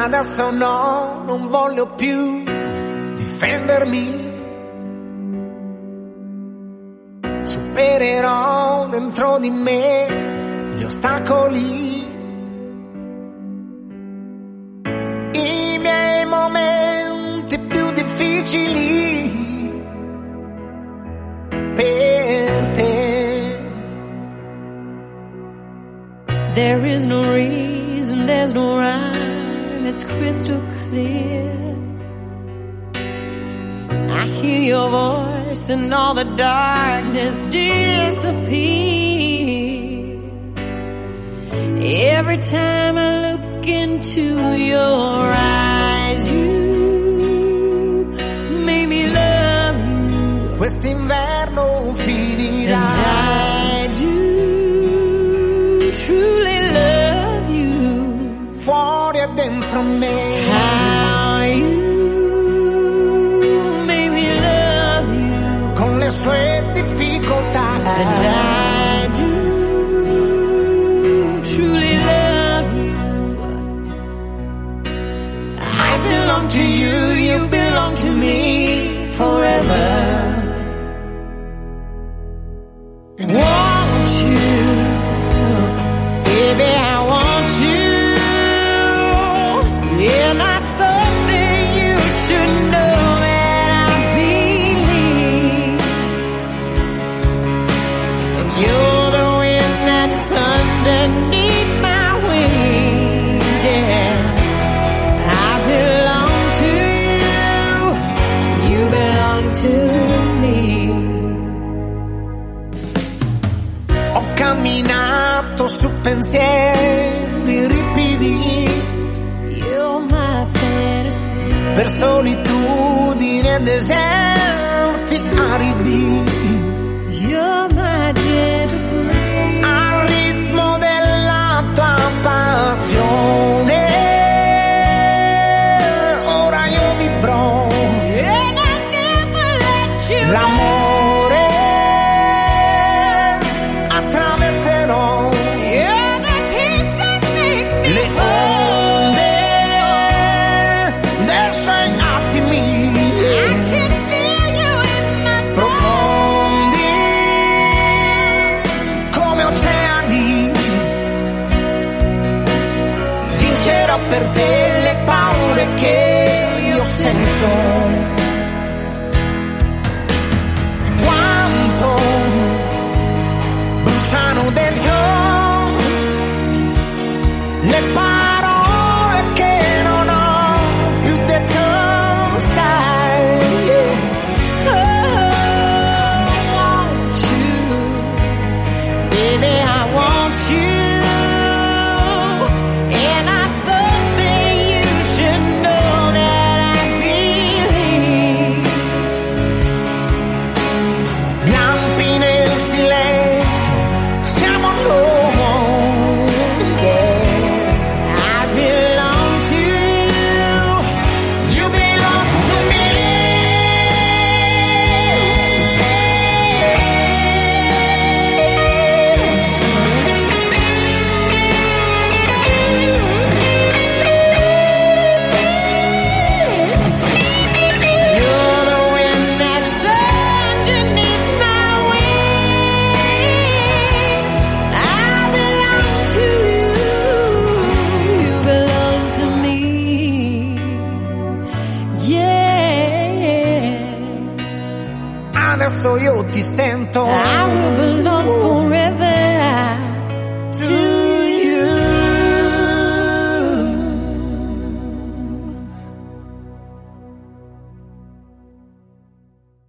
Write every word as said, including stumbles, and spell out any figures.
Adesso no, non voglio più difendermi. Supererò dentro di me gli ostacoli, i miei momenti più difficili per te. There is no reason, there's no rhyme, it's crystal clear. I hear your voice and all the darkness disappears. Every time I look into your eyes, you make me love you. Quest'inverno finirà. And I do truly love you. Fuori e dentro me. How you le sue difficoltà. And I do truly love you. I belong to you, you belong to me forever. Want you, baby, I want you. And I thought that you should know. You're the wind that's underneath my wings, yeah. I belong to you, you belong to me. Ho camminato su pensieri ripidi, You're my fantasy. per solitudini e deserti aridi. You're my gentle breeze. Al ritmo della tua passione, ora io vivrò. And I never let you L'amore attraverserò. You're the peace that makes me Le onde dei suoi attimi I can feel you in my profondi come oceani. Vincerò per te le paure che io sento. Quanto bruciano dentro le parole che non ho più detto, sai. Oh, want you, baby, I want you. And I thought that you should know that I believe. lampi nel silenzio, siamo noi, yeah. I belong to you. You belong to me. You're the wind that's underneath my wings. I belong to you. You belong to me. Yeah. Adesso io ti sento. I will belong forever.